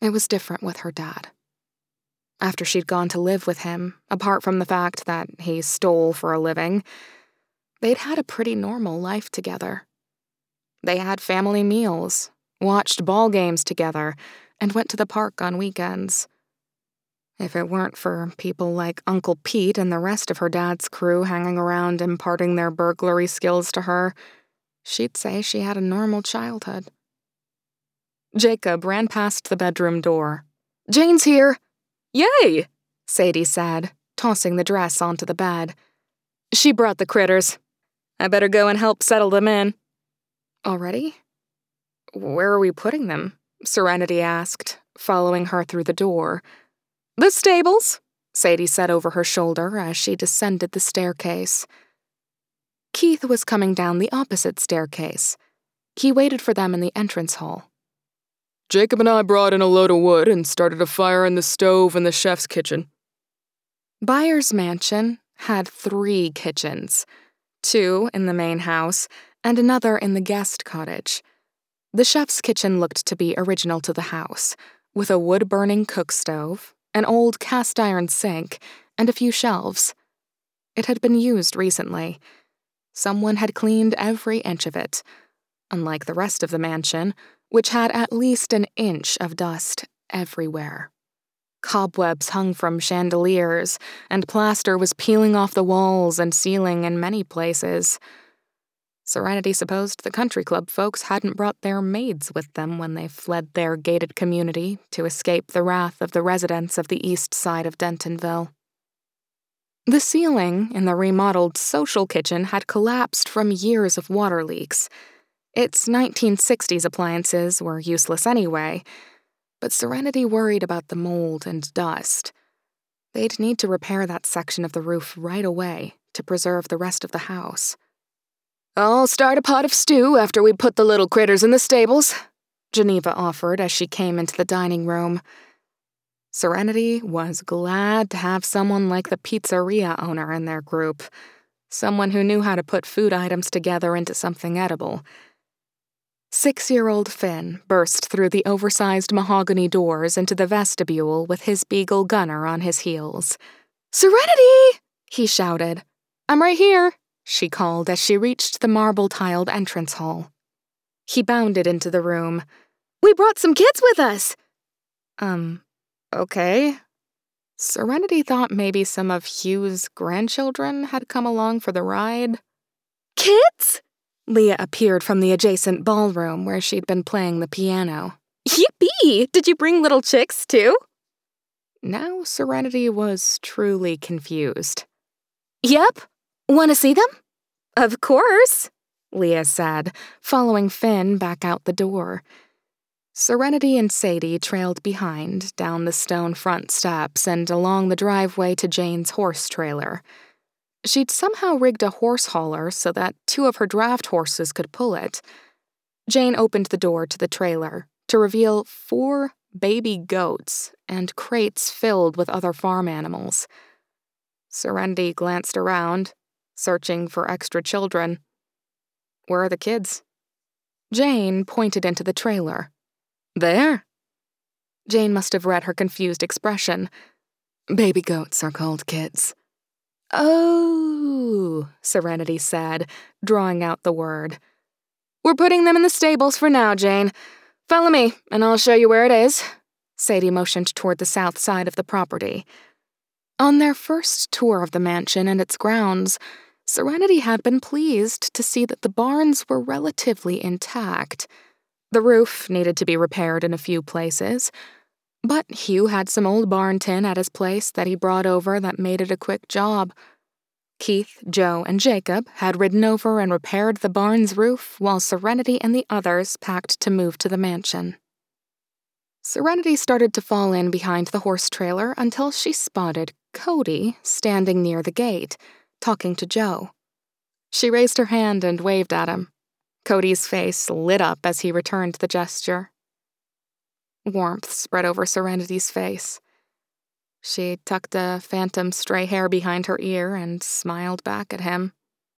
It was different with her dad. After she'd gone to live with him, apart from the fact that he stole for a living, they'd had a pretty normal life together. They had family meals, watched ball games together, and went to the park on weekends. If it weren't for people like Uncle Pete and the rest of her dad's crew hanging around imparting their burglary skills to her, she'd say she had a normal childhood. Jacob ran past the bedroom door. "Jane's here!" "Yay!" Sadie said, tossing the dress onto the bed. "She brought the critters. I better go and help settle them in." "Already? Where are we putting them?" Serenity asked, following her through the door. "The stables," Sadie said over her shoulder as she descended the staircase. Keith was coming down the opposite staircase. He waited for them in the entrance hall. "Jacob and I brought in a load of wood and started a fire in the stove in the chef's kitchen." Byers' mansion had 3 kitchens, 2 in the main house and another in the guest cottage. The chef's kitchen looked to be original to the house, with a wood-burning cook stove, an old cast-iron sink, and a few shelves. It had been used recently. Someone had cleaned every inch of it, unlike the rest of the mansion, which had at least an inch of dust everywhere. Cobwebs hung from chandeliers, and plaster was peeling off the walls and ceiling in many places. Serenity supposed the country club folks hadn't brought their maids with them when they fled their gated community to escape the wrath of the residents of the east side of Dentonville. The ceiling in the remodeled social kitchen had collapsed from years of water leaks. Its 1960s appliances were useless anyway, but Serenity worried about the mold and dust. They'd need to repair that section of the roof right away to preserve the rest of the house. "I'll start a pot of stew after we put the little critters in the stables," Geneva offered as she came into the dining room. Serenity was glad to have someone like the pizzeria owner in their group, someone who knew how to put food items together into something edible. 6-year-old Finn burst through the oversized mahogany doors into the vestibule with his beagle Gunner on his heels. "Serenity!" he shouted. "I'm right here," she called as she reached the marble-tiled entrance hall. He bounded into the room. "We brought some kids with us!" Okay. Serenity thought maybe some of Hugh's grandchildren had come along for the ride. "Kids?" Leah appeared from the adjacent ballroom where she'd been playing the piano. "Yippee! Did you bring little chicks, too?" Now Serenity was truly confused. "Yep. Want to see them?" "Of course," Leah said, following Finn back out the door. Serenity and Sadie trailed behind, down the stone front steps and along the driveway to Jane's horse trailer. She'd somehow rigged a horse hauler so that 2 of her draft horses could pull it. Jane opened the door to the trailer to reveal 4 baby goats and crates filled with other farm animals. Serenity glanced around, searching for extra children. "Where are the kids?" Jane pointed into the trailer. "There." Jane must have read her confused expression. "Baby goats are called kids." "Oh," Serenity said, drawing out the word. "We're putting them in the stables for now, Jane. Follow me, and I'll show you where it is." Sadie motioned toward the south side of the property. On their first tour of the mansion and its grounds, Serenity had been pleased to see that the barns were relatively intact. The roof needed to be repaired in a few places, but Hugh had some old barn tin at his place that he brought over that made it a quick job. Keith, Joe, and Jacob had ridden over and repaired the barn's roof while Serenity and the others packed to move to the mansion. Serenity started to fall in behind the horse trailer until she spotted Cody standing near the gate, talking to Joe. She raised her hand and waved at him. Cody's face lit up as he returned the gesture. Warmth spread over Serenity's face. She tucked a phantom stray hair behind her ear and smiled back at him.